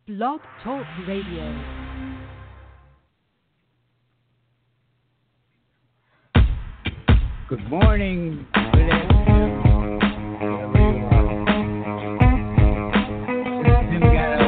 Blog Talk Radio. Good morning. Good afternoon. Wherever you are. This is Tim Gatto.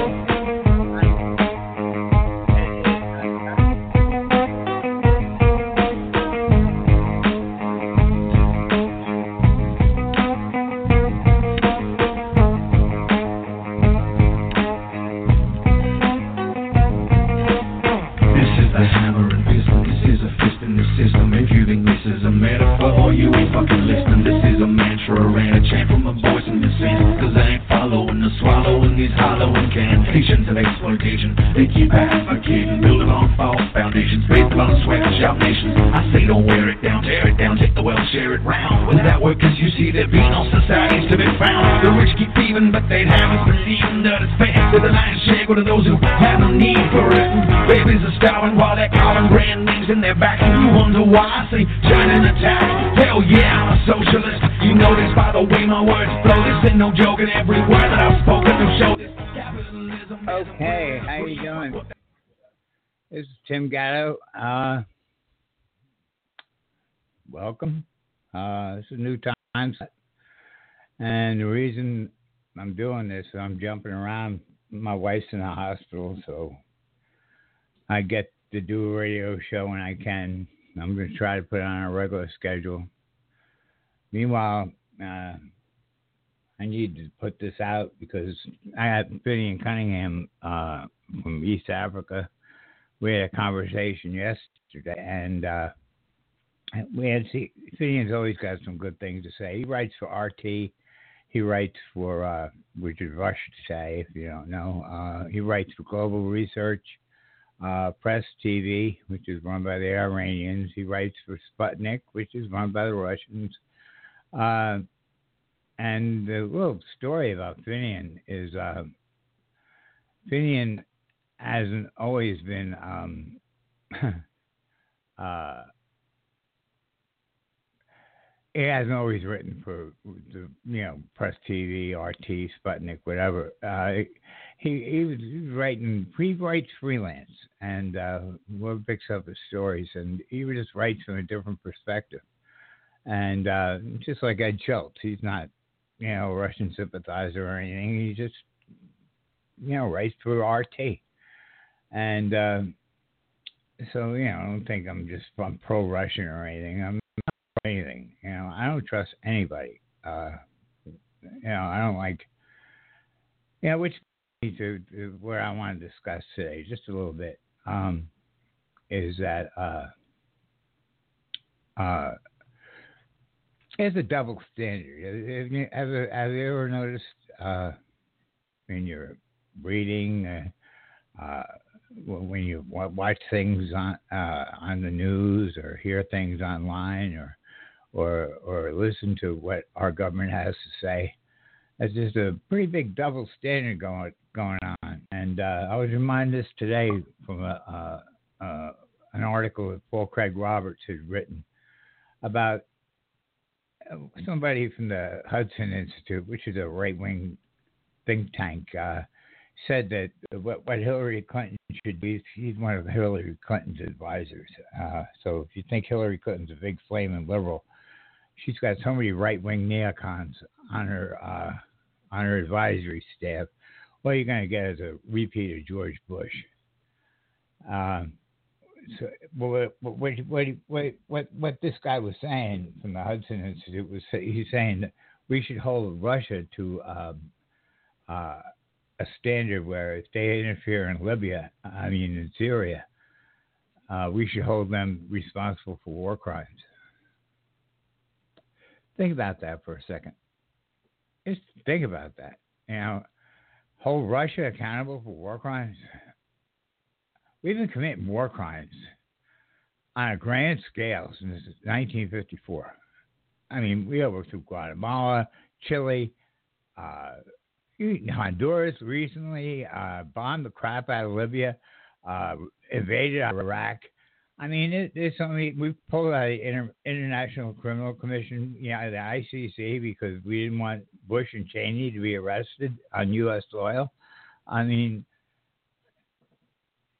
This is a hammer and piston. This is a fist in the system. If you think this is a metaphor or you ain't fucking listening, this is a mantra and a chant from a voice in the sand. Cause I ain't following the swallowing these hollow incantations of exploitation. They keep advocating, building on false foundations based on sweat and shout nations. I say don't wear it down, tear it down, take the wealth, share it round. Without work, cause you see there be no societies to be found. The rich keep thieving, but they'd have us believing that it's fair. To the lion's share, go to those who have no need for it. Babies are starving while they're calling brand names in their back. And you wonder why I say China and attack. Hell yeah, I'm a socialist. You know this by the way my words flow. This ain't no joke, and every word that I've spoken to show this capitalism. Okay, how you doing? This is Tim Gatto. Welcome. This is New Times. And the reason I'm doing this, I'm jumping around. My wife's in the hospital, so I get to do a radio show when I can. I'm going to try to put it on a regular schedule. Meanwhile, I need to put this out because I had Finian Cunningham from East Africa. We had a conversation yesterday, and we had Finian's always got some good things to say. He writes for RT. He writes for, which is Russia Today, if you don't know. He writes for Global Research, Press TV, which is run by the Iranians. He writes for Sputnik, which is run by the Russians. And the little story about Finian is Finian hasn't always been he hasn't always written for the Press TV, RT, Sputnik, whatever. He was writing. He writes freelance, and Will picks up his stories, and he just writes from a different perspective. And just like Ed Schultz, he's not a Russian sympathizer or anything. He just writes for RT, and so I don't think I'm pro-Russian or anything. I'm anything. I don't trust anybody. I don't like. Which leads to where I want to discuss today, just a little bit, is that it's a double standard. Have you ever noticed when you're reading, when you watch things on the news or hear things online or listen to what our government has to say? It's just a pretty big double standard going on. And I was reminded this today from an article that Paul Craig Roberts had written about somebody from the Hudson Institute, which is a right-wing think tank, said that what Hillary Clinton should be, he's one of Hillary Clinton's advisors. So if you think Hillary Clinton's a big flaming liberal, she's got so many right-wing neocons on her advisory staff. All you're going to get is a repeat of George Bush. So what this guy was saying from the Hudson Institute was he's saying that we should hold Russia to a standard where if they interfere in in Syria, we should hold them responsible for war crimes. Think about that for a second. Just think about that. Hold Russia accountable for war crimes. We've been committing war crimes on a grand scale since 1954. We overthrew Guatemala, Chile, Honduras recently, bombed the crap out of Libya, invaded Iraq. There's something we pulled out of the International Criminal Commission, the ICC, because we didn't want Bush and Cheney to be arrested on U.S. soil.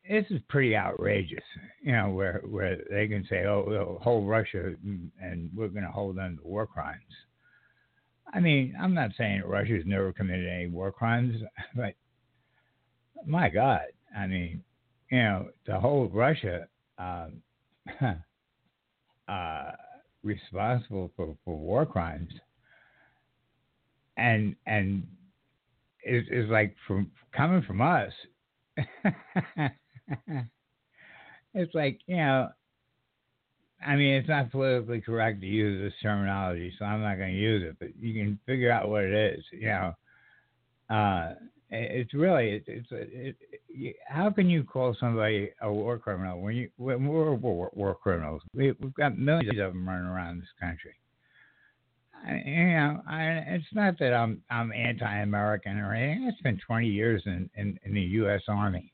this is pretty outrageous, where they can say, "Oh, we'll hold Russia and we're going to hold them to war crimes." I mean, I'm not saying Russia's never committed any war crimes, but my God, I mean, to hold Russia responsible for war crimes, and is like coming from us. It's like, I mean, it's not politically correct to use this terminology, so I'm not going to use it, but you can figure out what it is, It's really, how can you call somebody a war criminal when we're war criminals? We've got millions of them running around this country. It's not that I'm anti-American or anything. I spent 20 years in the U.S. Army,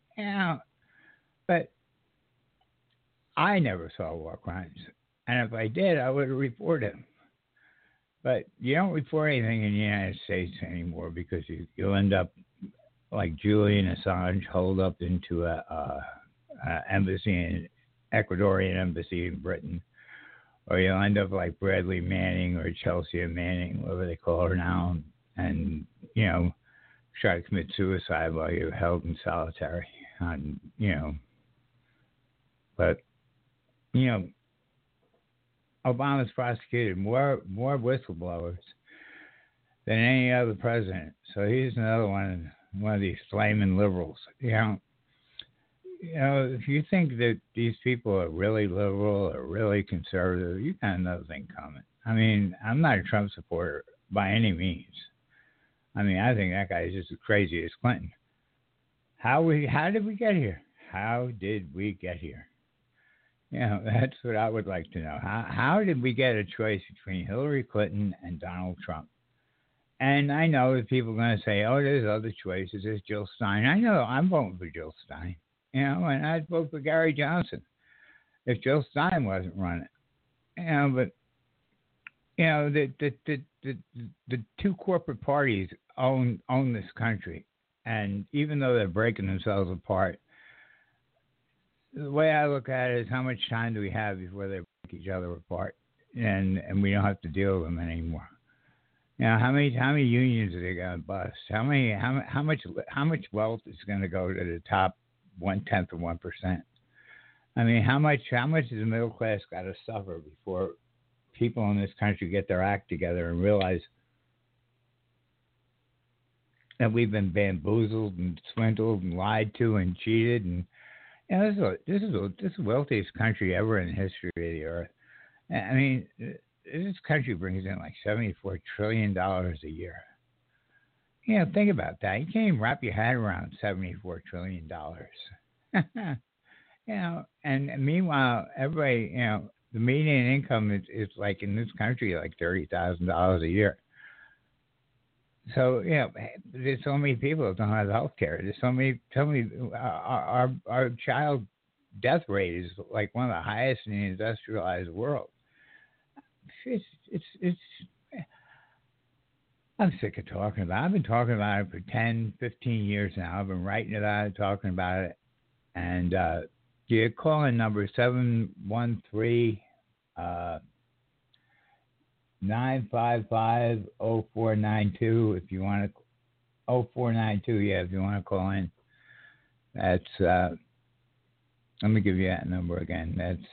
but I never saw war crimes, and if I did, I would have reported them. But you don't report anything in the United States anymore because you'll end up like Julian Assange, holed up into a embassy in Ecuadorian embassy in Britain. Or you'll end up like Bradley Manning or Chelsea Manning, whatever they call her now, and try to commit suicide while you're held in solitary. But Obama's prosecuted more whistleblowers than any other president, so he's another one of these flaming liberals. If you think that these people are really liberal or really conservative, you got another thing coming. I mean, I'm not a Trump supporter by any means. I mean, I think that guy is just as crazy as Clinton. How did we get here? How did we get here? That's what I would like to know. How did we get a choice between Hillary Clinton and Donald Trump? And I know that people are going to say, oh, there's other choices. There's Jill Stein. I know I'm voting for Jill Stein. And I'd vote for Gary Johnson if Jill Stein wasn't running. But the two corporate parties own this country, and even though they're breaking themselves apart, the way I look at it is how much time do we have before they break each other apart, and we don't have to deal with them anymore. How many unions are they going to bust? How much wealth is going to go to the top 0.1% of 1%? I mean, how much does the middle class got to suffer before people in this country get their act together and realize that we've been bamboozled and swindled and lied to and cheated? And this is the wealthiest country ever in the history of the earth. I mean, this country brings in like $74 trillion a year. Think about that. You can't even wrap your head around $74 trillion. And meanwhile, everybody, the median income is like in this country like $30,000 a year. So there's so many people that don't have health care. There's so many. Our child death rate is like one of the highest in the industrialized world. It's I'm sick of talking about it. I've been talking about it for 10, 15 years now. I've been writing about it, talking about it. And you call in number 713 955-0492 if you want to. 0492, if you want to call in. That's let me give you that number again. That's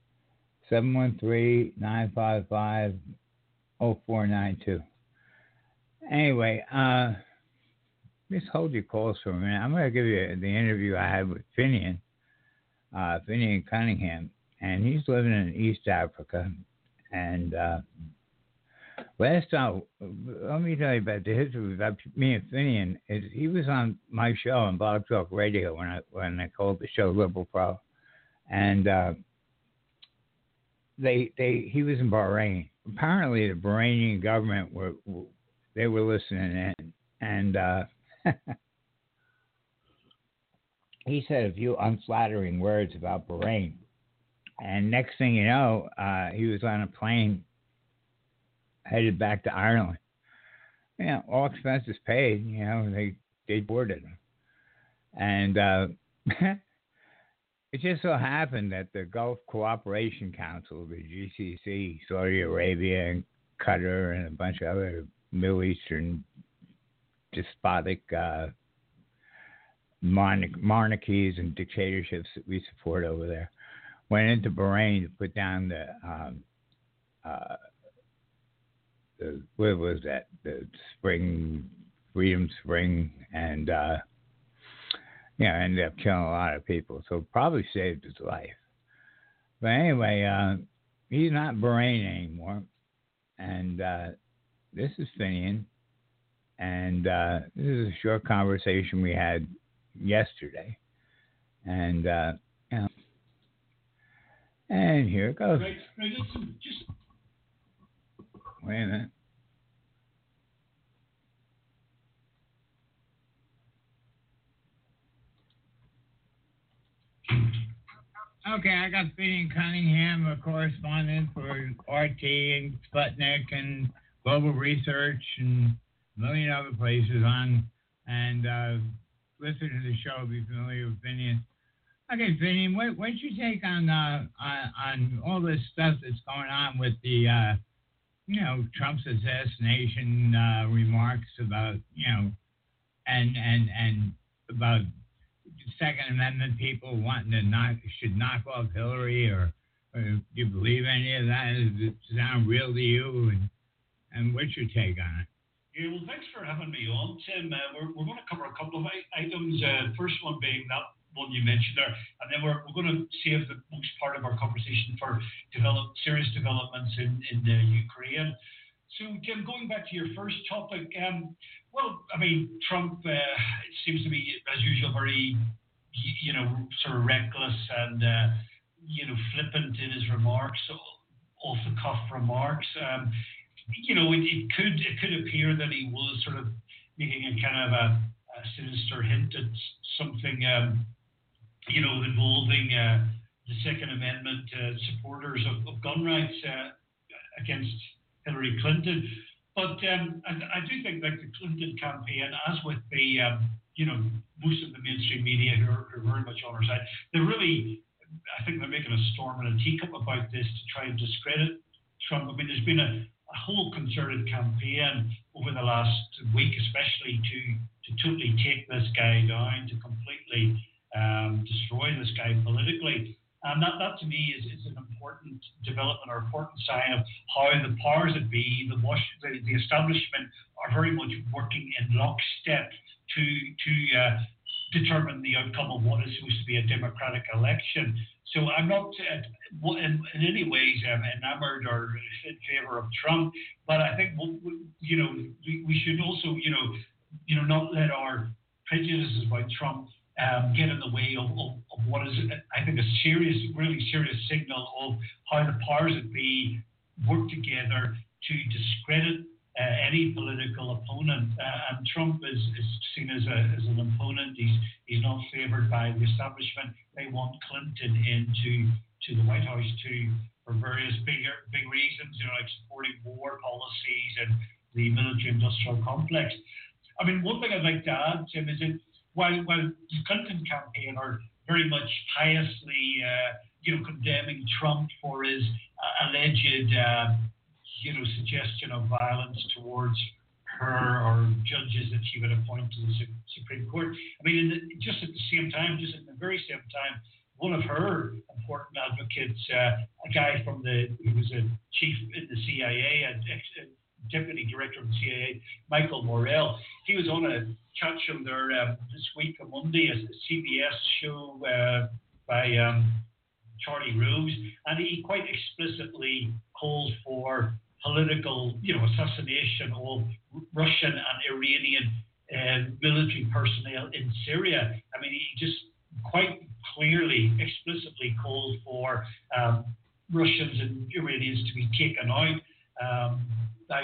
713-955-0492. Anyway, just hold your calls for a minute. I'm going to give you the interview I had with Finian Cunningham, and he's living in East Africa. And last time, let me tell you about the history about me and Finian. He was on my show on Blog Talk Radio when I called the show Liberal Pro, and he was in Bahrain. Apparently, the Bahraini government were listening in, and he said a few unflattering words about Bahrain. And next thing you know, he was on a plane headed back to Ireland. All expenses paid. They boarded him, and it just so happened that the Gulf Cooperation Council, the GCC, Saudi Arabia and Qatar and a bunch of other Middle Eastern despotic monarchies and dictatorships that we support over there, went into Bahrain to put down the what was that? The Freedom Spring, and ended up killing a lot of people. So probably saved his life. But anyway, he's not Bahrain anymore, and this is Finian, and this is a short conversation we had yesterday, and and here it goes. Right, listen, just wait a minute. Okay, I got Finian Cunningham, a correspondent for RT and Sputnik and Global Research and a million other places on, and listen to the show, be familiar with Finian. Okay, Finian, what's your take on all this stuff that's going on with the Trump's assassination remarks about and about Second Amendment people wanting to should knock off Hillary, or do you believe any of that? Does it sound real to you? And what's your take on it? Yeah, well, thanks for having me on, Tim. We're going to cover a couple of items. First one being that one you mentioned there, and then we're going to save the most part of our conversation for serious developments in Ukraine. So, Tim, going back to your first topic, Trump seems to be, as usual, very, sort of reckless and, flippant in his remarks, off-the-cuff remarks. It could appear that he was sort of making a kind of a sinister hint at something, involving the Second Amendment supporters of gun rights against Hillary Clinton. But I do think, like the Clinton campaign, as with the, most of the mainstream media who are very much on our side, I think they're making a storm in a teacup about this to try and discredit Trump. I mean, there's been a whole concerted campaign over the last week, especially to totally take this guy down, to completely destroy this guy politically. And that to me is an important development, or important sign of how the powers that be, the establishment, are very much working in lockstep to determine the outcome of what is supposed to be a democratic election. So I'm not in any ways enamored or in favor of Trump, but I think we should also not let our prejudices about Trump get in the way of what is, I think, really serious signal of how the powers that be work together to discredit any political opponent. And Trump is seen as an opponent. He's not favored by the establishment. They want Clinton into the White House for various big reasons, like supporting war policies and the military-industrial complex. I mean, one thing I'd like to add, Tim, is that while the Clinton campaign are very much piously, condemning Trump for his alleged, suggestion of violence towards her or judges that she would appoint to the Supreme Court. I mean, just at the very same time, one of her important advocates, a guy who was a chief in the CIA, a deputy director of the CIA, Michael Morrell, he was on a chat show there this week on Monday, a CBS show by Charlie Rose, and he quite explicitly calls for political, assassination of Russian and Iranian military personnel in Syria. I mean, he just quite clearly, explicitly called for Russians and Iranians to be taken out by,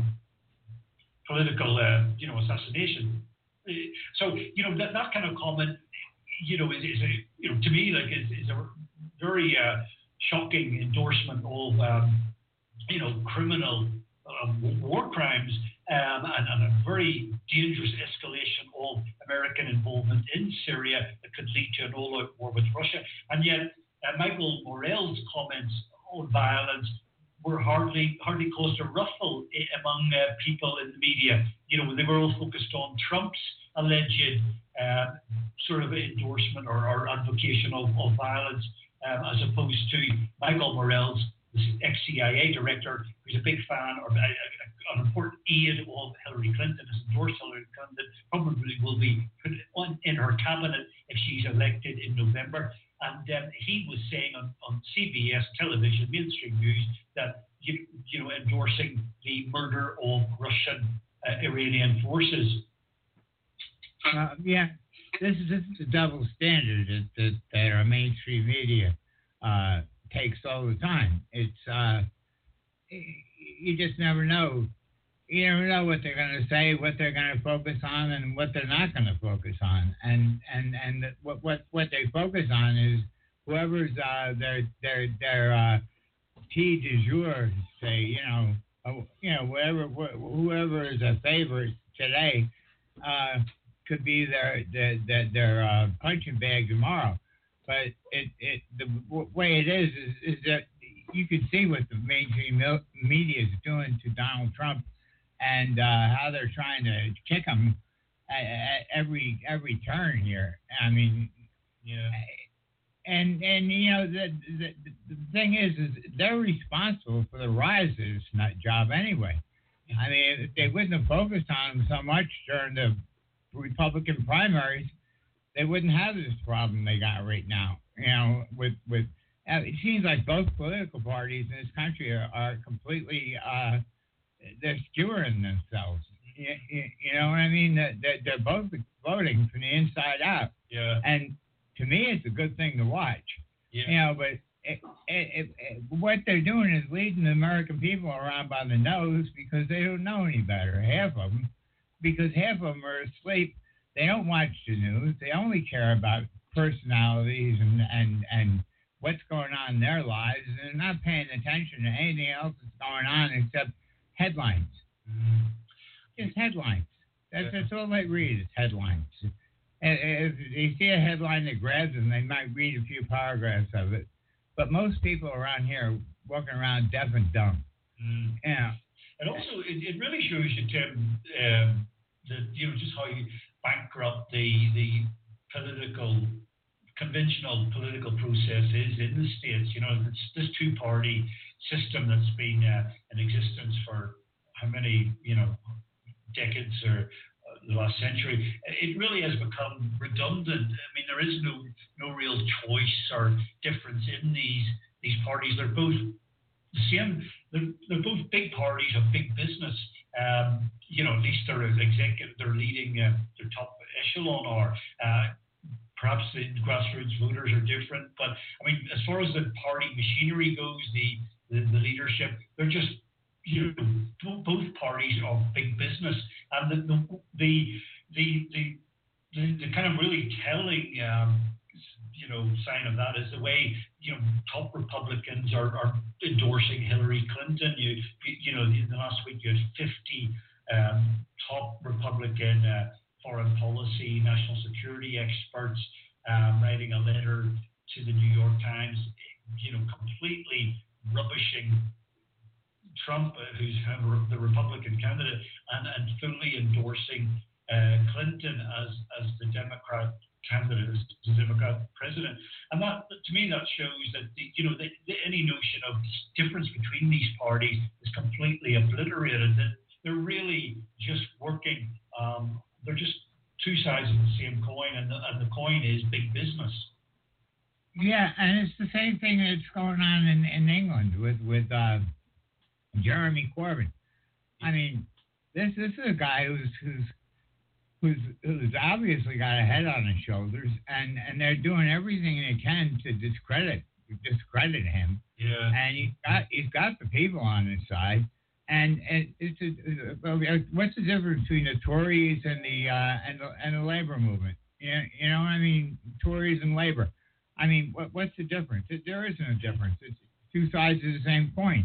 political, assassination. So, that kind of comment, is to me, is a very shocking endorsement of, criminal war crimes. and a very dangerous escalation of American involvement in Syria that could lead to an all-out war with Russia. And yet, Michael Morell's comments on violence were hardly caused a ruffle among people in the media. They were all focused on Trump's alleged sort of endorsement or advocation of violence, as opposed to Michael Morell's ex-CIA director, who's a big fan or an important aide of Hillary Clinton, has endorsed Hillary Clinton, probably will be put in her cabinet if she's elected in November. And he was saying on CBS television, mainstream news, that endorsing the murder of Russian Iranian forces. This is a double standard that our mainstream media takes all the time. It's you just never know. You never know what they're going to say, what they're going to focus on, and what they're not going to focus on. And what they focus on is whoever's their tea du jour, say, whoever is a favorite today could be their punching bag tomorrow. But the way it is that you can see what the mainstream media is doing to Donald Trump, and how they're trying to kick him at every turn here. I mean, and the thing is they're responsible for the rise of this nut job anyway. I mean, if they wouldn't have focused on him so much during the Republican primaries, they wouldn't have this problem they got right now. With it seems like both political parties in this country are completely they're skewering themselves. You know what I mean? They're both voting from the inside out. Yeah. And to me, it's a good thing to watch. Yeah. But what they're doing is leading the American people around by the nose because they don't know any better. Half of them, because half of them are asleep. They don't watch the news. They only care about personalities and what's going on in their lives. And they're not paying attention to anything else that's going on except headlines. Just headlines. That's all they read is headlines. And if they see a headline that grabs them, they might read a few paragraphs of it. But most people around here are walking around deaf and dumb. Yeah. And also, it really shows you, Tim, that just how you bankrupt the conventional political process is in the States. This two-party system that's been in existence for how many, decades or the last century, it really has become redundant. I mean, there is no real choice or difference in these parties. They're both the same. They're both big parties of big business. At least they're leading their top echelon, or perhaps the grassroots voters are different. But I mean, as far as the party machinery goes, the leadership, they're just both parties are big business, and the kind of really telling sign of that is the way top Republicans are endorsing Hillary Clinton. In the last week you had 50 top Republican foreign policy, national security experts writing a letter to the New York Times, completely rubbishing Trump, who's the Republican candidate, and fully endorsing Clinton as the Democrat candidate, as the Democrat president. And that, to me, that shows that any notion of difference between these parties is completely obliterated. That they're really just working. They're just two sides of the same coin, and the coin is big business. Yeah, and it's the same thing that's going on in England with Jeremy Corbyn. I mean, this is a guy who's obviously got a head on his shoulders, and they're doing everything they can to discredit him. Yeah. And he's got the people on his side. And what's the difference between the Tories and the labor movement? You know what I mean? Tories and labor. I mean, what's the difference? There isn't a difference. It's two sides of the same coin.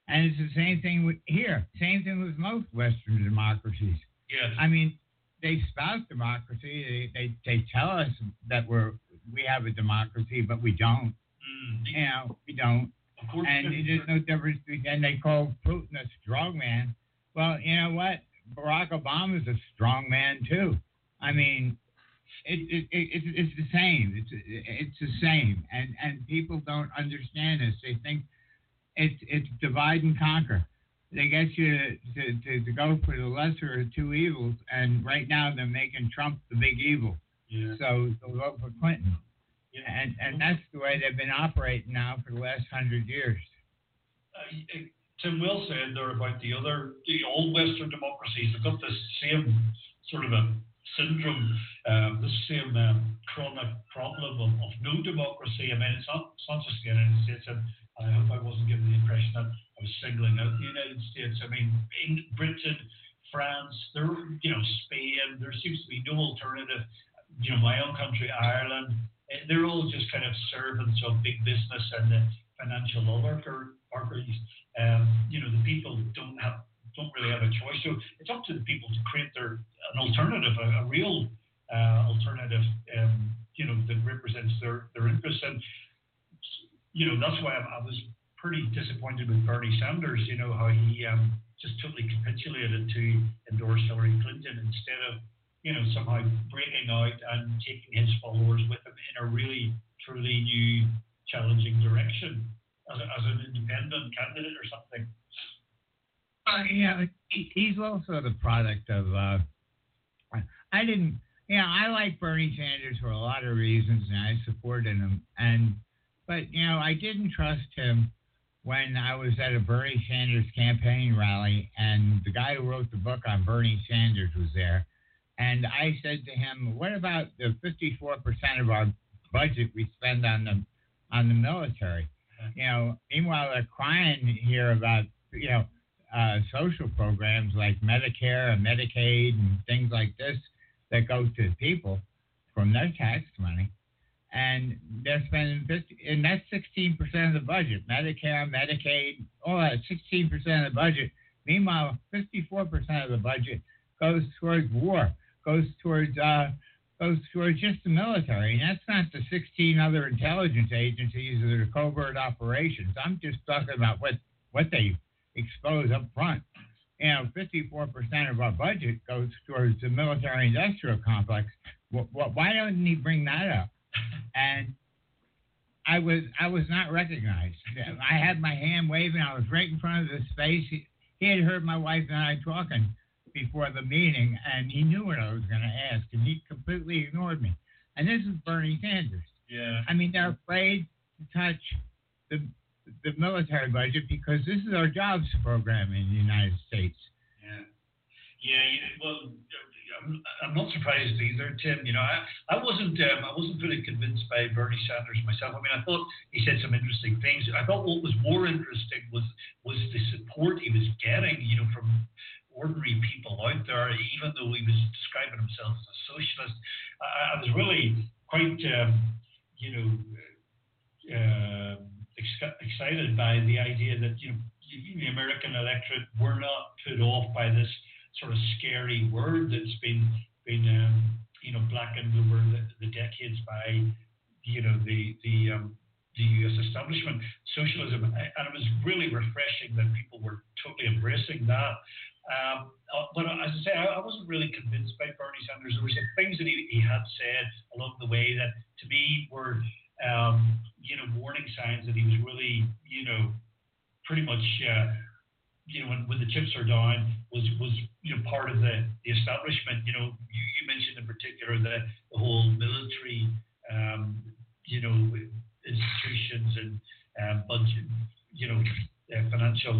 And it's the same thing with here. Same thing with most Western democracies. Yes. I mean, they spout democracy. They tell us that we have a democracy, but we don't. We don't. Of course. And there's no difference. And they call Putin a strongman. Well, you know what? Barack Obama's a strongman too. I mean, it's the same. It's the same. And people don't understand this. They think it's divide and conquer. They get you to go for the lesser of two evils, and right now they're making Trump the big evil. Yeah. So they'll vote for Clinton. Yeah. And that's the way they've been operating now for the last 100 years. Tim Will said there about the old Western democracies. They've got this same sort of a syndrome, the same chronic problem of no democracy. I mean, it's not just the United States, and I hope I wasn't giving the impression that I was singling out the United States. I mean, in Britain, France, Spain, there seems to be no alternative. My own country, Ireland, they're all just kind of servants of big business and the financial oligarchies. The people don't really have a choice. So it's up to the people to create an alternative, a real alternative, that represents their interests. And that's why I was pretty disappointed with Bernie Sanders. How he just totally capitulated to endorse Hillary Clinton instead of somehow breaking out and taking his followers with him in a really truly new, challenging direction as an independent candidate or something. He's also the product of. I like Bernie Sanders for a lot of reasons, and I supported him. But I didn't trust him when I was at a Bernie Sanders campaign rally, and the guy who wrote the book on Bernie Sanders was there. And I said to him, "What about the 54% of our budget we spend on the military? Meanwhile they're crying here about social programs like Medicare and Medicaid and things like this that go to people from their tax money, and they're spending and that's 16% of the budget. Medicare, Medicaid, all that 16% of the budget. Meanwhile, 54% of the budget goes towards war." Goes towards just the military, and that's not the 16 other intelligence agencies or the covert operations. I'm just talking about what they expose up front. 54% of our budget goes towards the military-industrial complex. Why don't he bring that up? And I was not recognized. I had my hand waving. I was right in front of the space. He had heard my wife and I talking before the meeting, and he knew what I was going to ask, and he completely ignored me. And this is Bernie Sanders. Yeah. I mean, they're afraid to touch the military budget because this is our jobs program in the United States. Yeah. Well, I'm not surprised either, Tim. I wasn't really convinced by Bernie Sanders myself. I mean, I thought he said some interesting things. I thought what was more interesting was the support he was getting, from ordinary people out there, even though he was describing himself as a socialist. I was really quite, excited by the idea that, the American electorate were not put off by this sort of scary word that's been blackened over the decades by, the U.S. establishment, socialism. And it was really refreshing that people were totally embracing that. But as I say, I wasn't really convinced by Bernie Sanders. There were some things that he had said along the way that, to me, were, warning signs that he was really, pretty much, when the chips are down, was part of the establishment. You mentioned in particular the whole military, institutions and budget, financial,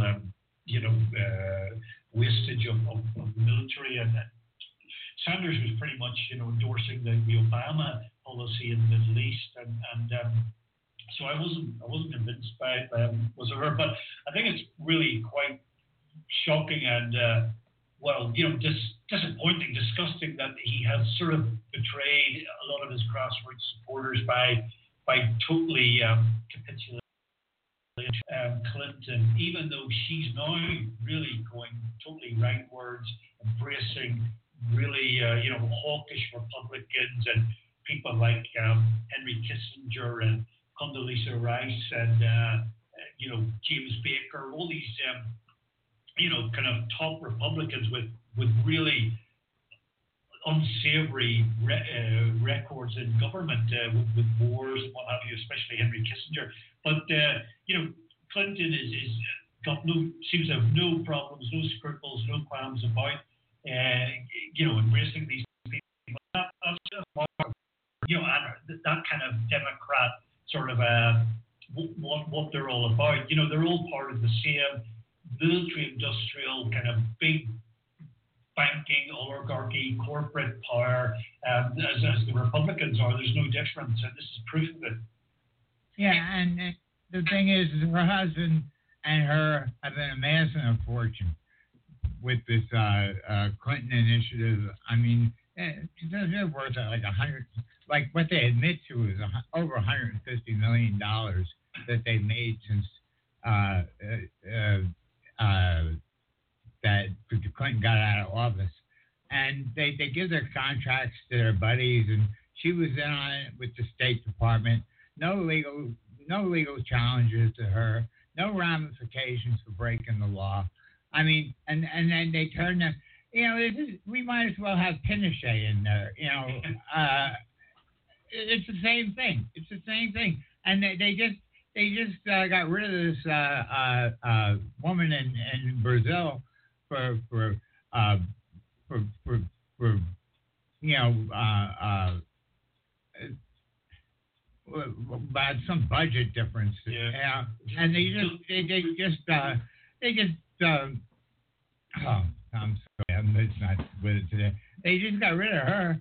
wastage of the military, and Sanders was pretty much, endorsing the Obama policy in the Middle East, and so I wasn't convinced by whatsoever. But I think it's really quite shocking and disappointing, disgusting that he has sort of betrayed a lot of his grassroots supporters by totally capitulating Clinton, even though she's now really going totally rightwards, embracing really hawkish Republicans and people like Henry Kissinger and Condoleezza Rice and James Baker, all these kind of top Republicans with really unsavory records in government with wars and what have you, especially Henry Kissinger. But Clinton seems to have no problems, no scruples, no qualms about embracing these people. That's just and that kind of Democrat sort of what they're all about. They're all part of the same military-industrial kind of big banking, oligarchy, corporate power, as the Republicans are. There's no difference, and this is proof of it. Yeah, and the thing is, her husband and her have been amassing a fortune with this Clinton initiative. I mean, they're worth like 100. Like what they admit to is over $150 million that they made since that Clinton got out of office, and they give their contracts to their buddies, and she was in on it with the State Department. No legal challenges to her, no ramifications for breaking the law. I mean, and then they turn them. We might as well have Pinochet in there. It's the same thing. It's the same thing, and they just got rid of this woman in Brazil for about some budget difference. Yeah. And they just I'm sorry, I'm not with it today. They just got rid of her,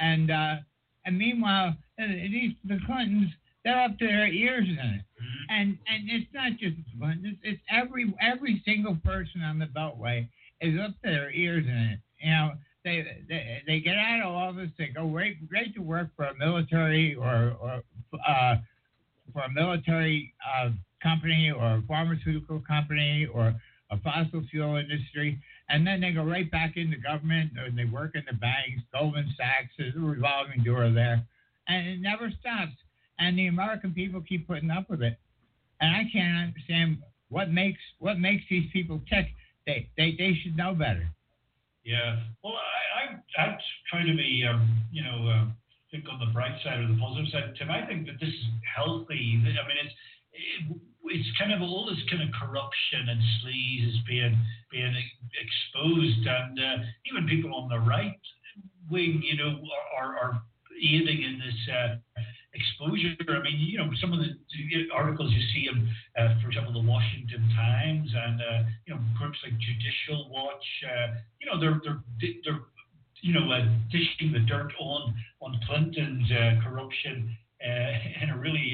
and meanwhile, the Clintons, they're up to their ears in it. And it's not just the Clintons, it's every single person on the Beltway is up to their ears in it. They get out of office, they go right to work for a military or for a military company or a pharmaceutical company or a fossil fuel industry, and then they go right back into government and they work in the banks, Goldman Sachs, there's a revolving door there, and it never stops. And the American people keep putting up with it. And I can't understand what makes these people tick. They should know better. Yeah. Well, I try to be, think on the bright side or the positive side. Tim, I think that this is healthy. I mean, it's kind of all this kind of corruption and sleaze is being exposed, and even people on the right wing, are aiding in this exposure. I mean, some of the articles you see in, for example, the Washington Times and groups like Judicial Watch, they're dishing the dirt on Clinton's corruption in a really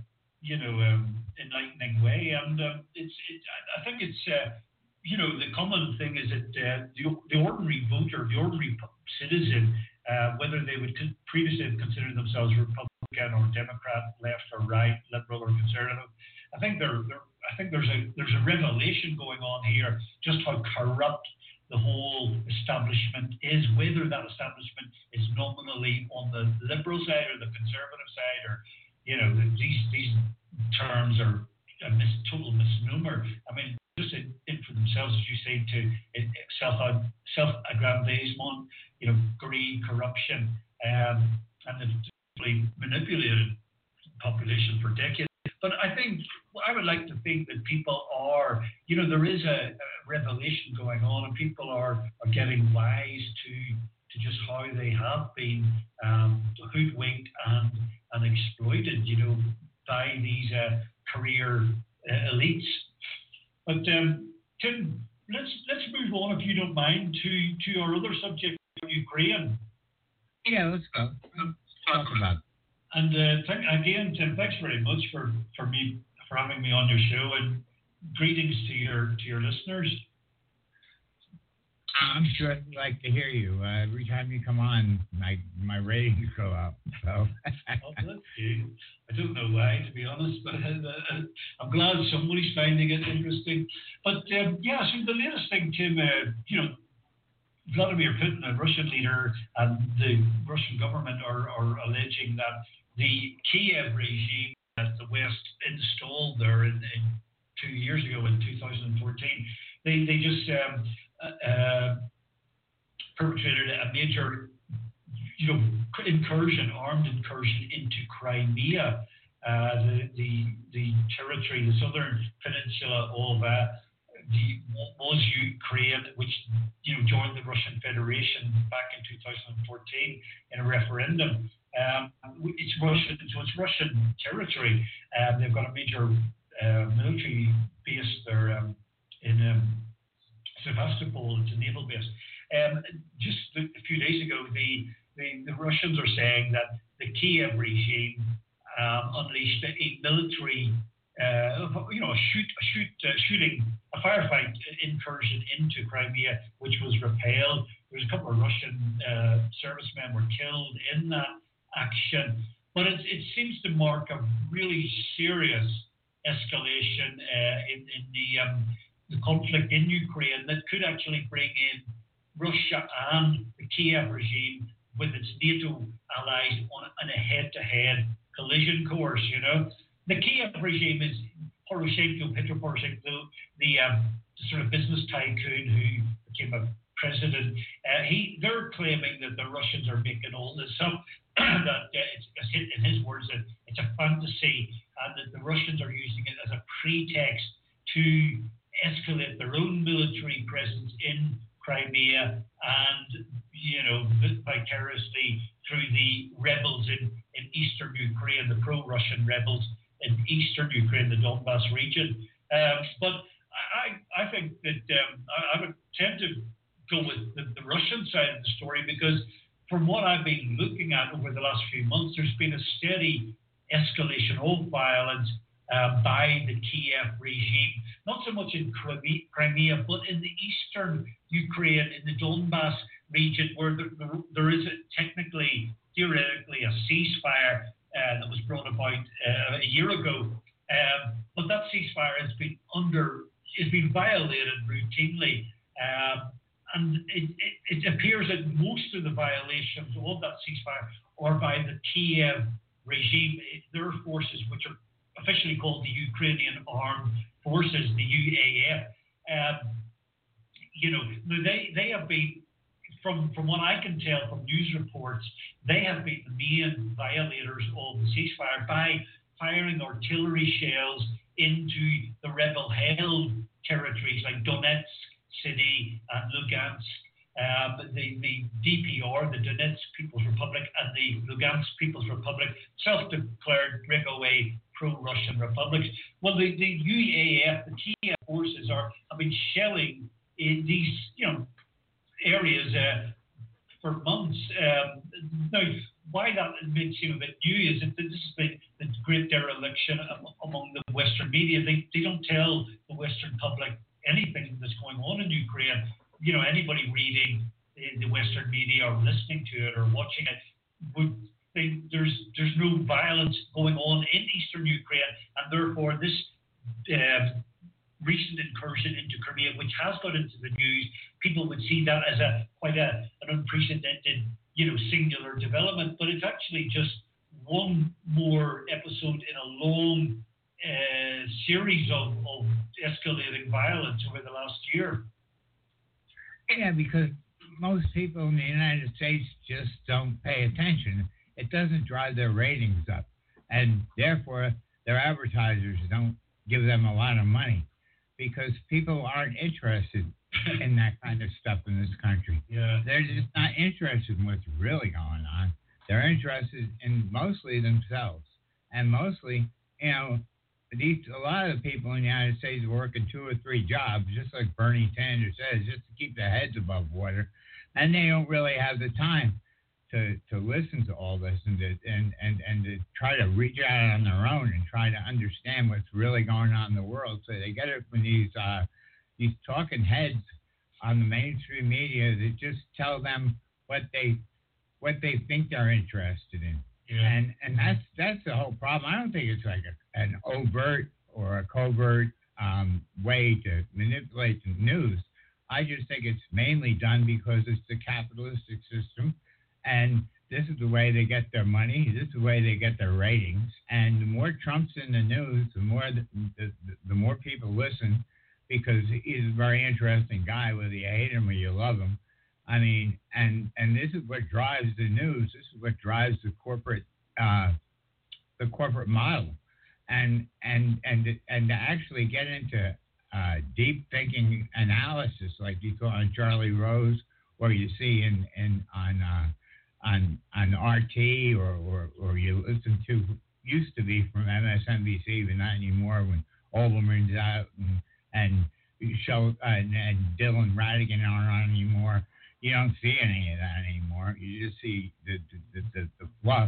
enlightening way, and I think it's the common thing is that the ordinary voter, the ordinary citizen, whether they would previously have considered themselves Republican or Democrat, left or right, liberal or conservative, I think there's a revelation going on here, just how corrupt the whole establishment is, whether that establishment is nominally on the liberal side or the conservative side, or these terms are a total misnomer. I mean, just in for themselves, as you say, to self-aggrandizement, greed, corruption, and they've manipulated the population for decades. But I would like to think that people are, there is a revelation going on, and people are getting wise to just how they have been hoodwinked and exploited, by these career elites. But Tim, let's move on, if you don't mind, to our other subject, Ukraine. Yeah, let's go. Let's talk about it. And again, Tim, thanks very much for having me on your show, and greetings to your listeners. I'm sure I'd like to hear you. Every time you come on, my ratings go up. So. Oh, that's good. I don't know why, to be honest, but I'm glad somebody's finding it interesting. But yeah, so the latest thing, Tim, Vladimir Putin, the Russian leader, and the Russian government are alleging that the Kiev regime that the West installed there in 2 years ago in 2014, they just perpetrated a major, armed incursion into Crimea, the territory, the southern peninsula of was Ukraine, which joined the Russian Federation back in 2014 in a referendum. It's Russian territory. They've got a major military base there in Sevastopol. It's a naval base. Just a few days ago, the Russians are saying that the Kiev regime unleashed a military, a firefight incursion into Crimea, which was repelled. There's a couple of Russian servicemen were killed in that action, but it seems to mark a really serious escalation in the conflict in Ukraine that could actually bring in Russia and the Kiev regime with its NATO allies on a head-to-head collision course. The Kiev regime is Petro Poroshenko, the sort of business tycoon who became a president. They're claiming that the Russians are making all this up, that it's in his words that it's a fantasy, and that the Russians are using it as a pretext to escalate their own military presence in Crimea and, vicariously through the rebels in eastern Ukraine, the pro-Russian rebels in eastern Ukraine, the Donbass region. But I think that I would tend to go with the Russian side of the story, because from what I've been looking at over the last few months, there's been a steady escalation of violence by the Kiev regime, not so much in Crimea, but in the eastern Ukraine, in the Donbass region, where there is theoretically, a ceasefire that was brought about a year ago. But that ceasefire has been violated routinely. And it appears that most of the violations of that ceasefire are by the Kiev regime, their forces, which are officially called the Ukrainian Armed Forces, the UAF. They have been, from what I can tell from news reports, they have been the main violators of the ceasefire by firing artillery shells into the rebel-held territories like Donetsk City and Lugansk. The DPR, the Donetsk People's Republic, and the Lugansk People's Republic, self-declared breakaway pro-Russian republics. Well, the UAF, the Kiev forces, have been shelling in these areas for months. Now, why that may seem a bit new is that this has been the great dereliction among the Western media. They don't tell the Western public anything that's going on in Ukraine. Anybody reading the Western media or listening to it or watching it would think there's no violence going on in eastern Ukraine, and therefore this recent incursion into Crimea, which has got into the news, people would see that as quite an unprecedented, singular development. But it's actually just one more episode in a long series of escalating violence over the last year. Yeah, because most people in the United States just don't pay attention. It doesn't drive their ratings up, and therefore their advertisers don't give them a lot of money, because people aren't interested in that kind of stuff in this country. Yeah. They're just not interested in what's really going on. They're interested in mostly themselves, and mostly, a lot of the people in the United States work in 2 or 3 jobs, just like Bernie Sanders says, just to keep their heads above water, and they don't really have the time to listen to all this and to try to reach out on their own and try to understand what's really going on in the world. So they get it from these talking heads on the mainstream media that just tell them what they think they're interested in. Yeah. And that's the whole problem. I don't think it's like an overt or a covert way to manipulate the news. I just think it's mainly done because it's the capitalistic system, and this is the way they get their money. This is the way they get their ratings. And the more Trump's in the news, the more people listen, because he's a very interesting guy, whether you hate him or you love him. I mean, and this is what drives the news. This is what drives the corporate model, and to actually get into deep thinking analysis like you saw on Charlie Rose, or you see on RT, or you listen to, used to be from MSNBC, but not anymore, when Olbermann's out and Dylan Ratigan aren't on anymore. You don't see any of that anymore. You just see the fluff,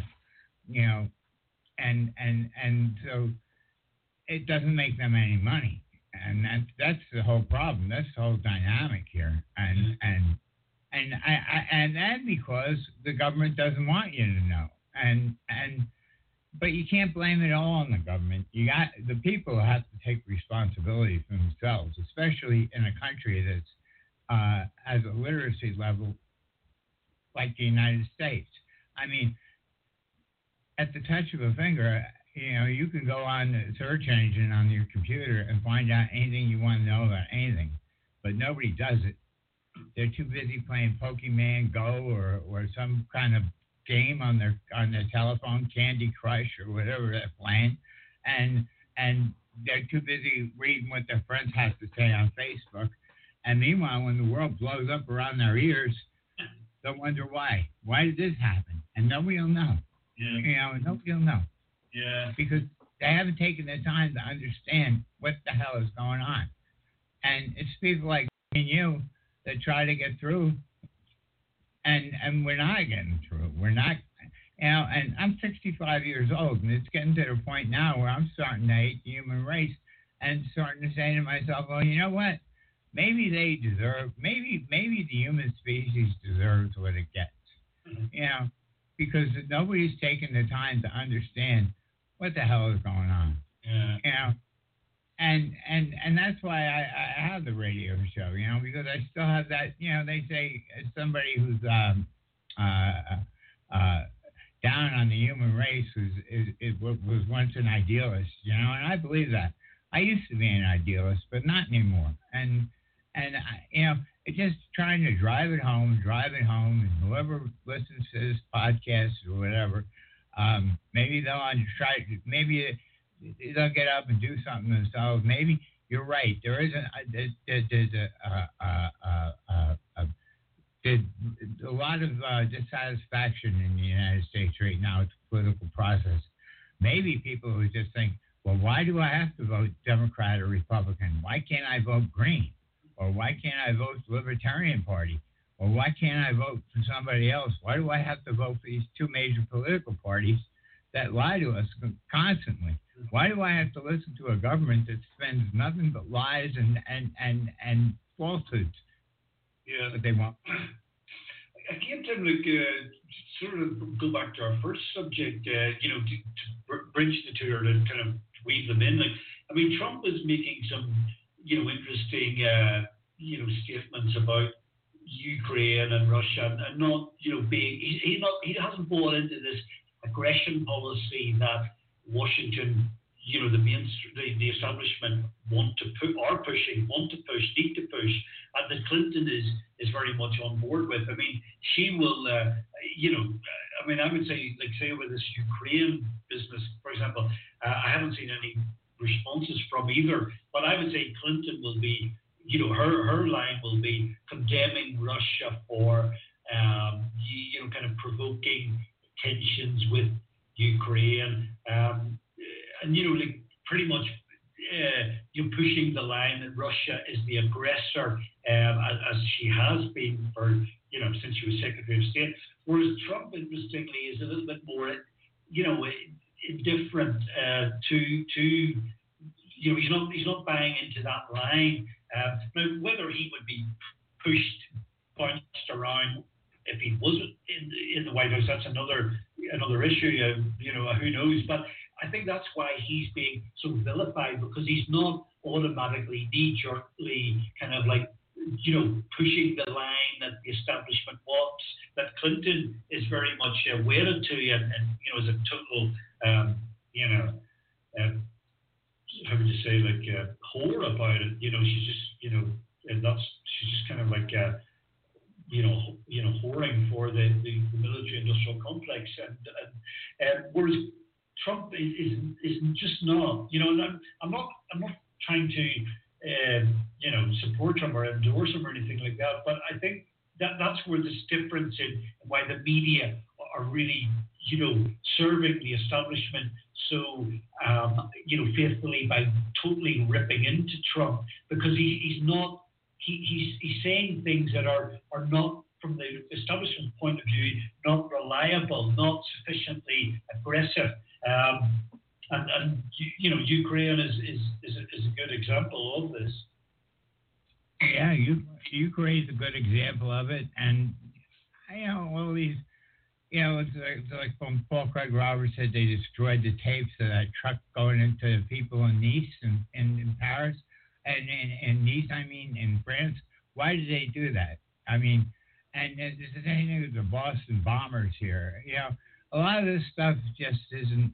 and so it doesn't make them any money, and that's the whole problem. That's the whole dynamic here, and that because the government doesn't want you to know, but you can't blame it all on the government. You got the people have to take responsibility for themselves, especially in a country that's has a literacy level like the United States. I mean, at the touch of a finger, you can go on the search engine on your computer and find out anything you want to know about anything, but nobody does it. They're too busy playing Pokemon Go or some kind of game on their telephone, Candy Crush or whatever they're playing, and they're too busy reading what their friends have to say on Facebook. And meanwhile, when the world blows up around their ears, they'll wonder why. Why did this happen? And nobody will know. Yeah. Nobody will know. Yeah. Because they haven't taken the time to understand what the hell is going on. And it's people like me and you that try to get through, and we're not getting through. We're not, and I'm 65 years old, and it's getting to the point now where I'm starting to hate the human race and starting to say to myself, well, you know what? Maybe they deserve, maybe the human species deserves what it gets, because nobody's taken the time to understand what the hell is going on. Yeah. And that's why I have the radio show, because I still have that, they say as somebody who's down on the human race was once an idealist, and I believe that. I used to be an idealist, but not anymore. And it's just trying to drive it home, and whoever listens to this podcast or whatever, maybe they'll get up and do something themselves. Maybe you're right. There is a lot of dissatisfaction in the United States right now with the political process. Maybe people who just think, well, why do I have to vote Democrat or Republican? Why can't I vote Green? Or why can't I vote Libertarian Party? Or why can't I vote for somebody else? Why do I have to vote for these two major political parties that lie to us constantly? Why do I have to listen to a government that spends nothing but lies and falsehoods? Yeah. That they want. Again, Tim, sort of go back to our first subject, to bridge the two or to kind of weave them in. Trump is making some, interesting, statements about Ukraine and Russia, and not, he hasn't bought into this aggression policy that Washington, the establishment want to push, and that Clinton is very much on board with. She will, I would say, say with this Ukraine business, for example, I haven't seen any responses from either, but I would say Clinton will be, her line will be condemning Russia for, kind of provoking tensions with Ukraine, and pretty much pushing the line that Russia is the aggressor, as she has been for since she was Secretary of State. Whereas Trump, interestingly, is a little bit more indifferent to he's not buying into that line. Now, whether he would be bounced around. If he wasn't in the White House, that's another issue. Who knows? But I think that's why he's being so vilified, because he's not automatically, knee-jerkly, kind of like, pushing the line that the establishment wants, that Clinton is very much wedded to, and is a total, how would you say, like, whore about it. She's just, she's just kind of like, whoring for the military-industrial complex, and whereas Trump is just not. And I'm not trying to support him or endorse him or anything like that, but I think that's where this difference in why the media are really serving the establishment so faithfully by totally ripping into Trump, because he's not. He's saying things that are not, from the establishment point of view, not reliable, not sufficiently aggressive, and Ukraine is a good example of this. Yeah, Ukraine is a good example of it, and all these, it's like when Paul Craig Roberts said they destroyed the tapes of that truck going into people in Nice and in Paris. And in Nice, in France, why did they do that? And it's the same thing with the Boston bombers here. A lot of this stuff just isn't.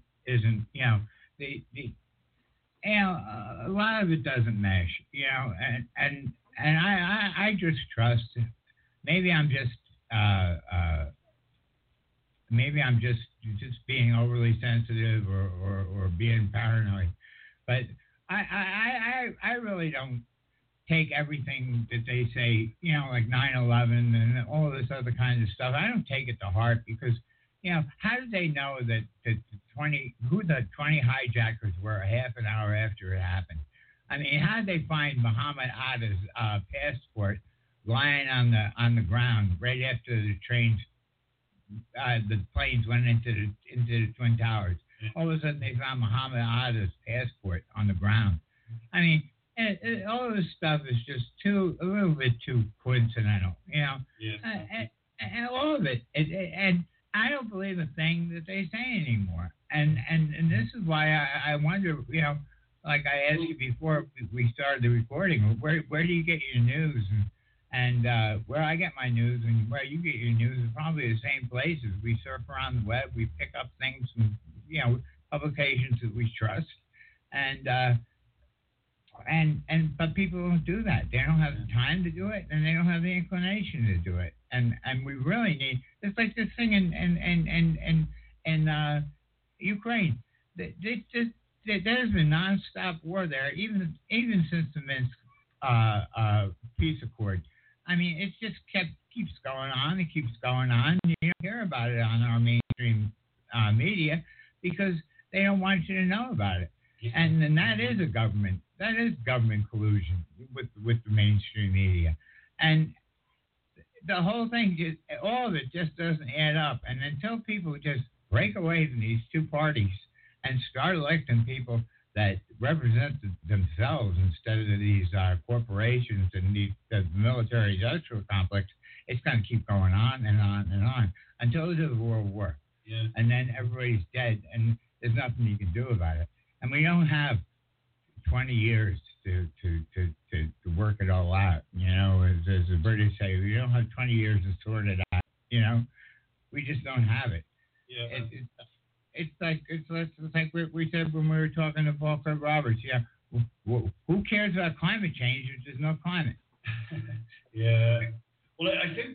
A lot of it doesn't mesh. And I just trust. Maybe I'm just being overly sensitive or being paranoid, but. I really don't take everything that they say, like 9/11 and all this other kind of stuff. I don't take it to heart, because, how did they know that who the 20 hijackers were a half an hour after it happened? How did they find Muhammad Atta's passport lying on the ground right after the planes went into the Twin Towers? All of a sudden, they found Muhammad Atta's passport on the ground. All of this stuff is just a little bit too coincidental, Yeah. And all of it. And I don't believe a thing that they say anymore. And this is why I wonder, like I asked you before we started the recording, where do you get your news? And where I get my news and where you get your news is probably the same places. We surf around the web, we pick up things from publications that we trust, but people don't do that. They don't have the time to do it, and they don't have the inclination to do it. And we really need. It's like this thing in Ukraine. There's been nonstop war there, even since the Minsk peace accord. It just keeps going on. It keeps going on. You don't hear about it on our mainstream media, because they don't want you to know about it. And then that is government collusion with the mainstream media. And the whole thing, all of it just doesn't add up. And until people just break away from these two parties and start electing people that represent themselves instead of these corporations and the military-industrial complex, it's going to keep going on and on and on until there's a world war. Yeah. And then everybody's dead, and there's nothing you can do about it. And we don't have 20 years to work it all out. As the British say, we don't have 20 years to sort it out. We just don't have it. Yeah. It's like we said when we were talking to Paul Craig Roberts. Yeah, who cares about climate change if there's no climate? Yeah. Well, I think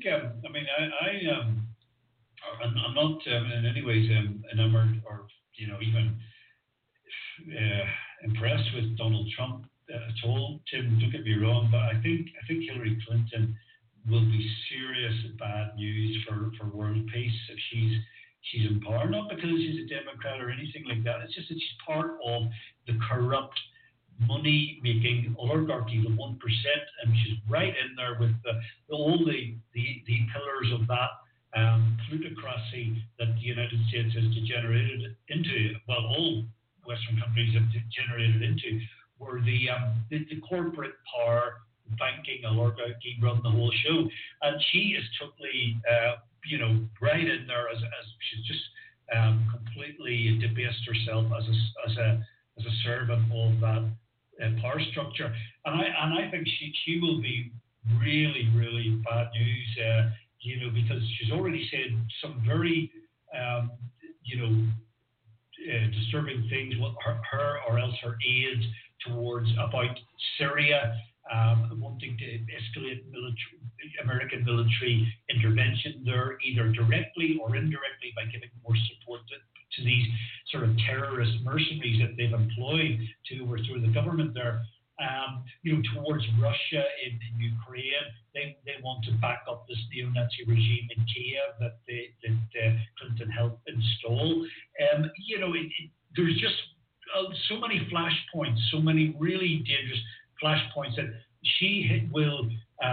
I'm not in any ways enamored or even impressed with Donald Trump at all. Tim, don't get me wrong, but I think Hillary Clinton will be serious bad news for world peace if she's in power. Not because she's a Democrat or anything like that. It's just that she's part of the corrupt money-making oligarchy, the 1%, and she's right in there with all the pillars of that plutocracy that the United States has degenerated into. Well, all Western countries have degenerated into, where the corporate power, banking oligarchy run the whole show, and she is totally, right in there as she's just completely debased herself as a servant of that power structure, and I think she will be really, really bad news, because she's already said some very, disturbing things with her or else her aides towards about Syria, wanting to escalate American military intervention there, either directly or indirectly by giving more support to these sort of terrorist mercenaries that they've employed to overthrow the government there. Towards Russia in Ukraine, they want to back up this neo-Nazi regime in Kiev that Clinton helped install. There's just so many flashpoints, so many really dangerous flashpoints that she will,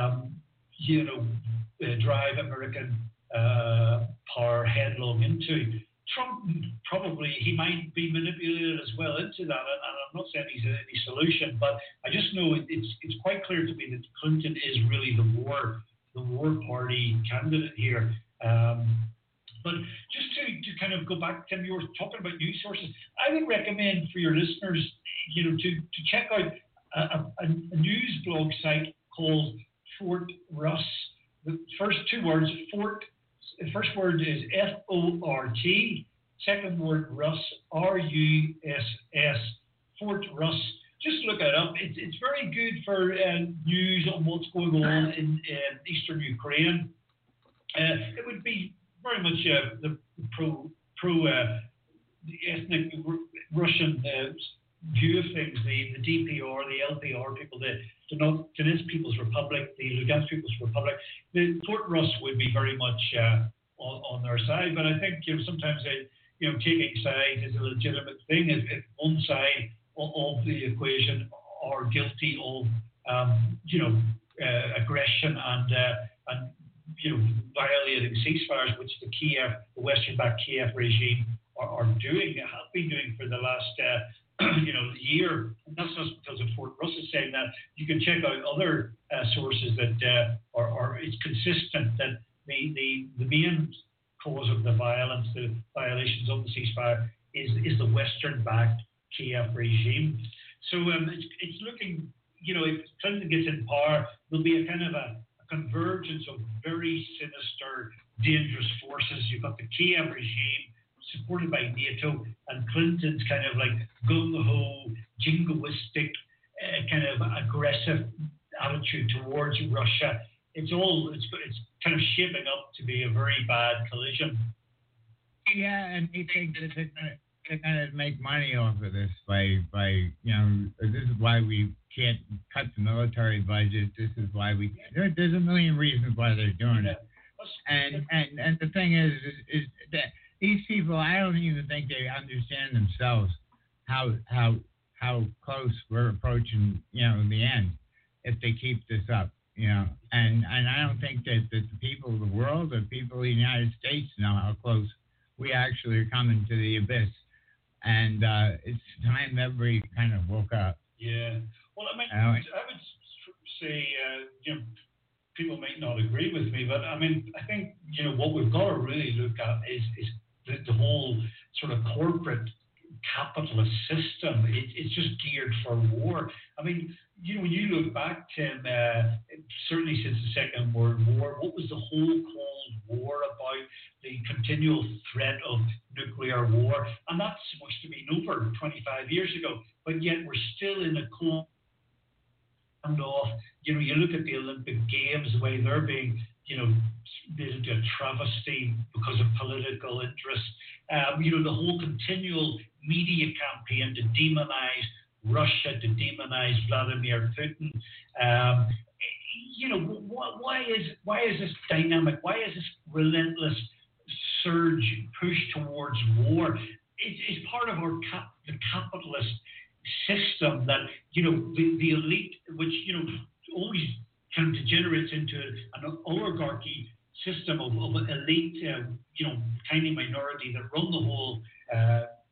drive American power headlong into. Trump probably, he might be manipulated as well into that, and I'm not saying he's any solution, but I just know it's quite clear to me that Clinton is really the war party candidate here. But just to kind of go back, Tim, you were talking about news sources. I would recommend for your listeners, to check out a news blog site called Fort Russ. The first two words, Fort. The first word is FORT. Second word, Russ, RUSS. Fort Russ. Just look it up. It's very good for news on what's going on in eastern Ukraine. It would be very much the pro ethnic Russian view of things. The DPR, the LPR people, the Donetsk People's Republic, the Lugansk People's Republic. The Fort Russ would be very much on their side, but I think sometimes taking sides is a legitimate thing. If one side of the equation are guilty of aggression and violating ceasefires, which the Western-backed Kiev regime are doing, have been doing for the last year. And that's not because of Fort Russ is saying that. You can check out other sources that are it's consistent that the main cause of the violence, the violations of the ceasefire, is the Western-backed Kiev regime. So it's looking, if Clinton gets in power, there'll be a kind of a convergence of very sinister, dangerous forces. You've got the Kiev regime supported by NATO, and Clinton's kind of like gung-ho, jingoistic, kind of aggressive attitude towards Russia. It's kind of shaping up to be a very bad collision. Yeah, and he thinks that they're going to make money off of this by this is why we can't cut the military budget. This is why there's a million reasons why they're doing it. And the thing is that these people, I don't even think they understand themselves how close we're approaching, the end if they keep this up, And I don't think that the people of the world, the people of the United States know how close we actually are coming to the abyss. And it's time everybody kind of woke up. Yeah. Well, I would say, people might not agree with me, but I think, what we've got to really look at is the whole sort of corporate capitalist system. It's just geared for war. When you look back, Tim, certainly since the Second World War, what was the whole Cold War about? The continual threat of nuclear war. And that's supposed to be over 25 years ago, but yet we're still in a cold standoff. You look at the Olympic Games, the way they're being, made into a travesty because of political interest. The whole continual media campaign to demonize Russia, to demonize Vladimir Putin. Why is this dynamic? Why is this relentless surge push towards war? It's part of the capitalist system that the elite, which always kind of degenerates into an oligarchy system of elite, tiny minority that run the whole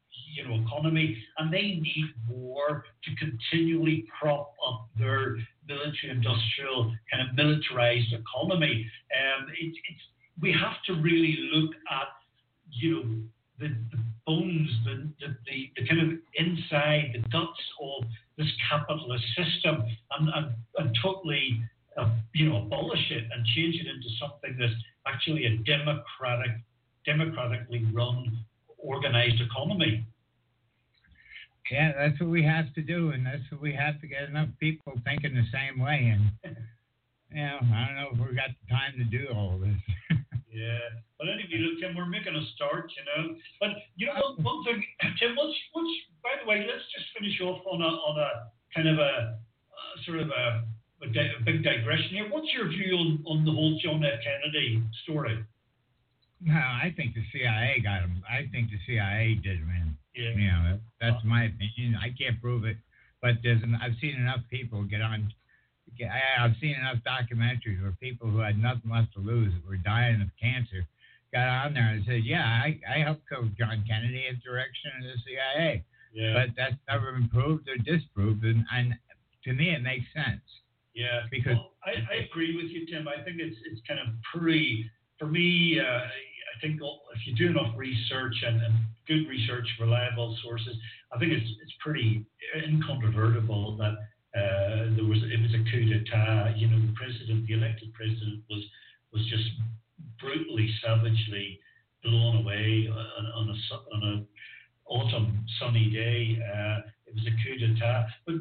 economy, and they need war to continually prop up their military-industrial kind of militarized economy. We have to really look at, the bones, the kind of inside, the guts of this capitalist system, and totally, abolish it and change it into something that's actually a democratically run, organized economy. Yeah, that's what we have to do, and that's what we have to get enough people thinking the same way. And I don't know if we've got the time to do all this. Yeah. But anyway, look, Tim, we're making a start, But one thing, Tim, by the way, let's just finish off on a kind of a sort of a big digression here. What's your view on the whole John F. Kennedy story? No, I think the CIA got him. I think the CIA did him in. Yeah. That's my opinion. I can't prove it, but I've seen enough people get on. I've seen enough documentaries where people who had nothing left to lose, that were dying of cancer, got on there and said, "Yeah, I helped kill John Kennedy at the direction of the CIA." Yeah. But that's never been proved or disproved, and to me, it makes sense. Yeah. Because I agree with you, Tim. I think it's kind of pretty. For me, I think if you do enough research and good research, reliable sources, I think it's pretty incontrovertible that it was a coup d'état. The elected president was just brutally, savagely blown away on a autumn sunny day. It was a coup d'état. But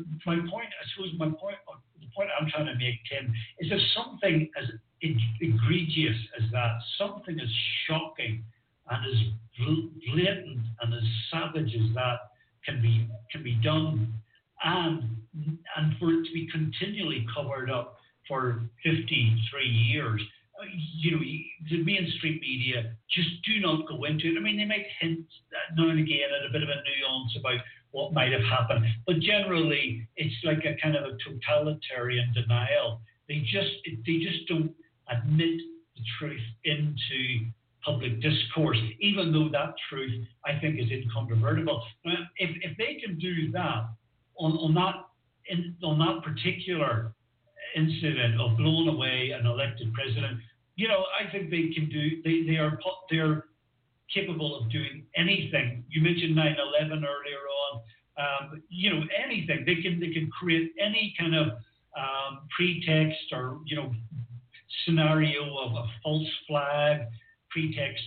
the point I'm trying to make, Tim, is if something as egregious as that, something as shocking and as blatant and as savage as that can be done, and for it to be continually covered up for 53 years, the mainstream media just do not go into it. I mean, they might hint now and again at a bit of a nuance about what might have happened, but generally it's like a kind of a totalitarian denial. They just don't admit the truth into public discourse, even though that truth, I think, is incontrovertible. Now, if they can do that on that particular incident of blowing away an elected president, I think they can do. They're capable of doing anything. You mentioned 9/11 earlier on. Anything. They can create any kind of pretext or scenario of a false flag, pretext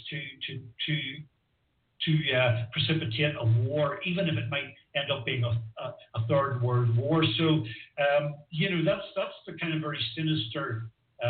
to precipitate a war, even if it might end up being a third world war. So that's the kind of very sinister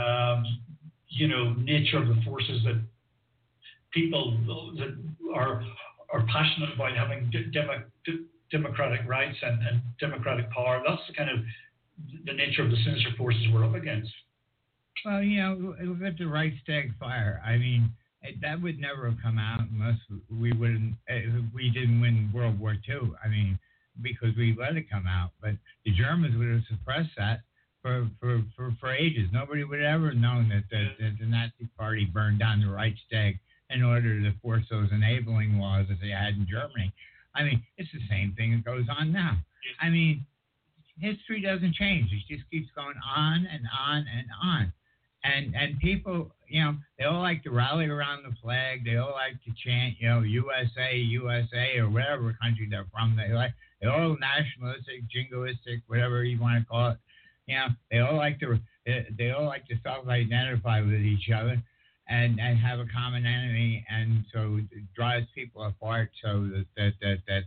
nature of the forces that people that are passionate about having democratic rights and democratic power. That's the kind of the nature of the sinister forces we're up against. Well, look at the Reichstag fire. I mean, that would never have come out unless we didn't win World War II. I mean, because we let it come out. But the Germans would have suppressed that for ages. Nobody would have ever known that the Nazi Party burned down the Reichstag in order to force those enabling laws that they had in Germany. I mean, it's the same thing that goes on now. I mean, history doesn't change. It just keeps going on and on and on. And people, they all like to rally around the flag. They all like to chant, USA, USA, or whatever country they're from. They're all nationalistic, jingoistic, whatever you want to call it. They all like to self-identify with each other and have a common enemy, and so it drives people apart. So that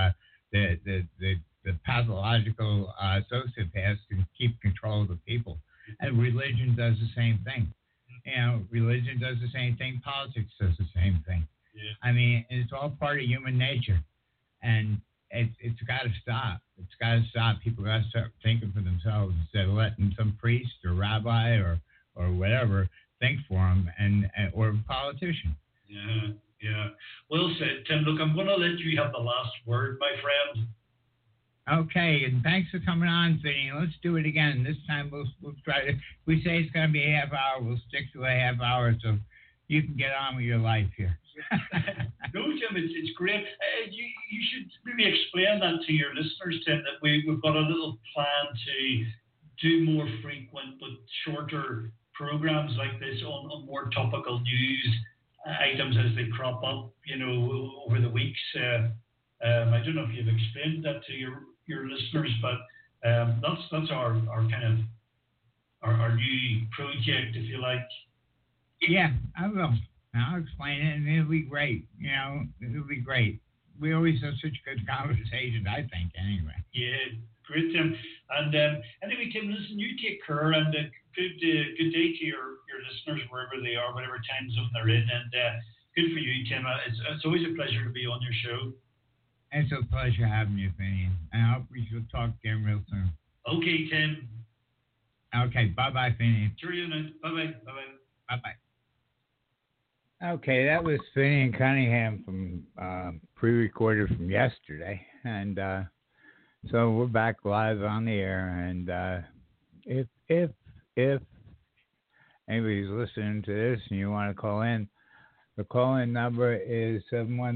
the pathological sociopaths can keep control of the people. And religion does the same thing. Religion does the same thing. Politics does the same thing. Yeah. I mean, it's all part of human nature, and it's got to stop. It's got to stop. People got to start thinking for themselves instead of letting some priest or rabbi or whatever think for them, or a politician. Yeah. Well said, Tim. Look, I'm going to let you have the last word, my friend. Okay, and thanks for coming on, Vinny. Let's do it again. This time we'll try to. If we say it's going to be a half hour, we'll stick to a half hour so you can get on with your life here. No, Tim, it's great. You should maybe explain that to your listeners, Tim, that we've got a little plan do more frequent but shorter programs like this on more topical news items as they crop up, over the weeks. I don't know if you've explained that to your listeners, but that's our kind of our new project, if you like. Yeah, I will. I'll explain it, and it'll be great. It'll be great. We always have such good conversations, I think, anyway. Yeah, great, Tim. And anyway, Tim, listen, you take care, and good day to your listeners, wherever they are, whatever time zone they're in, and good for you, Tim. It's always a pleasure to be on your show. It's a pleasure having you, Finian. I hope we shall talk again real soon. Okay, Tim. Okay, bye-bye, Finian. Cheerio now. Bye-bye. Bye-bye. Bye-bye. Okay, that was Finian Cunningham from pre-recorded from yesterday, and so we're back live on the air. And if anybody's listening to this and you want to call in, the call-in number is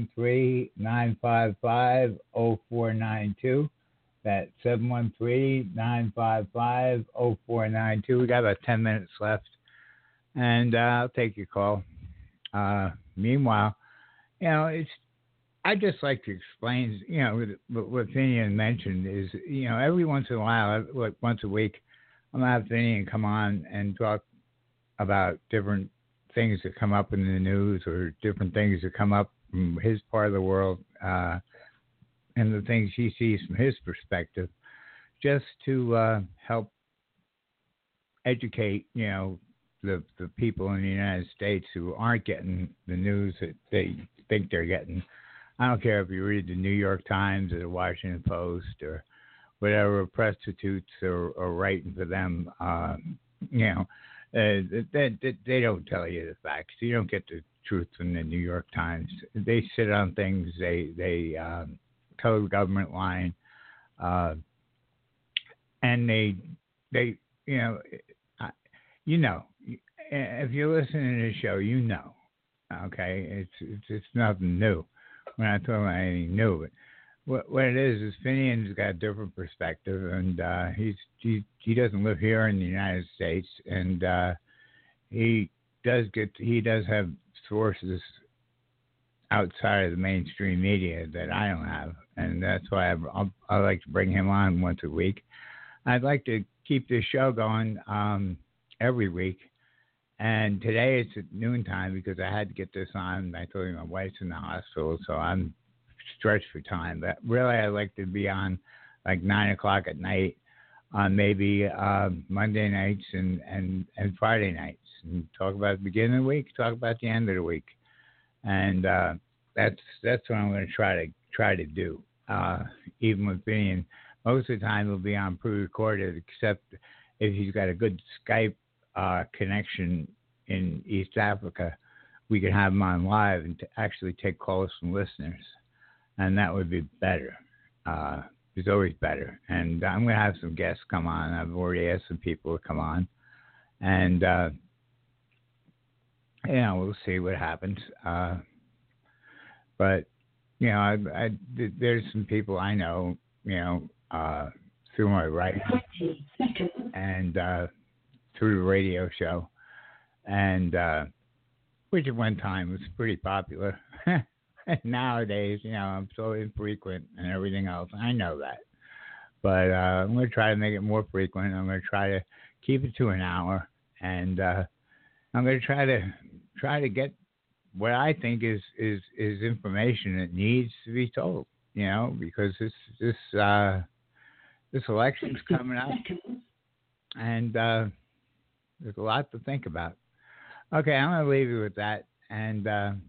713-955-0492. That's 713-955-0492. We got about 10 minutes left, and I'll take your call. Meanwhile, I just like to explain, what Finian mentioned is, every once in a while, like once a week, I'm going to have Finian come on and talk about different things that come up in the news or different things that come up from his part of the world, and the things he sees from his perspective, just to help educate, the people in the United States who aren't getting the news that they think they're getting. I don't care if you read the New York Times or the Washington Post or whatever prostitutes are writing for them. They don't tell you the facts. You don't get the truth from the New York Times. They sit on things. They toe the government line, and they if you're listening to the show, okay, it's nothing new. We're not talking about anything new, but what it is Finian's got a different perspective, and he doesn't live here in the United States, and he does have sources outside of the mainstream media that I don't have, and that's why I like to bring him on once a week. I'd like to keep this show going every week. And today it's at noontime because I had to get this on. I told you my wife's in the hospital, so I'm stretched for time. But really, I'd like to be on like 9 o'clock at night on maybe Monday nights and Friday nights, and talk about the beginning of the week, talk about the end of the week, and that's what I'm going to try to do. Even with being most of the time it'll be on pre-recorded, except if he's got a good Skype connection in East Africa, we can have him on live and actually take calls from listeners, and that would be better. It's always better. And I'm going to have some guests come on. I've already asked some people to come on, and we'll see what happens. But there's some people I know, through my writing and through the radio show, and which at one time was pretty popular. Nowadays, I'm so infrequent and everything else. I know that, but I'm going to try to make it more frequent. I'm going to try to keep it to an hour, and I'm going to try to get what I think is information that needs to be told. Because this election's coming up, and there's a lot to think about. Okay, I'm going to leave you with that, and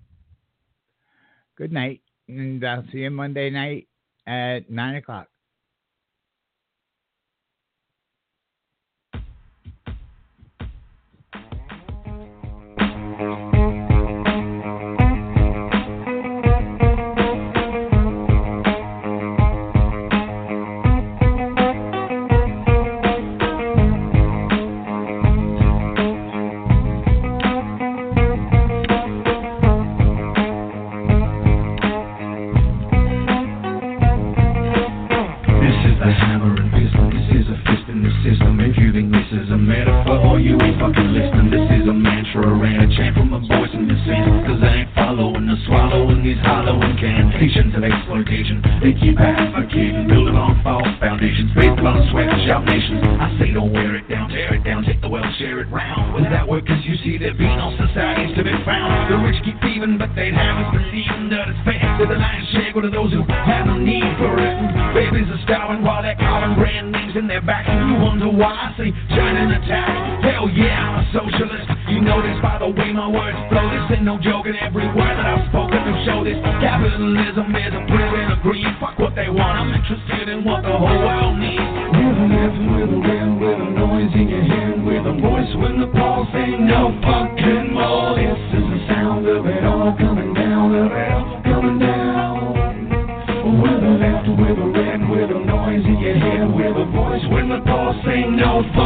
good night, and I'll see you Monday night at 9 o'clock. suffocating, building on false foundations, based upon sweat and shout nations. I say don't wear it down, tear it down, take the wealth, share it round. With that work, cause you see there be no societies to be found. The rich keep thieving, but they haven't believing that it's fair. They're the lion's share, go to those who have no need for it. And babies are starving while they're calling brand names in their back. And you wonder why I say China attack. Hell yeah, I'm a socialist. You know this by the way my words flow. This ain't no joke, and every word that I've spoken to show this. Capitalism is a prison of greed. Fuck what they want, I'm interested in what the whole world needs. With a left, with a wind, with a noise in your head, with a voice when the pulse ain't no fucking more. This is the sound of it all coming down, of it all coming down. With a left, with a red, with a noise in your head, with a voice when the pulse ain't no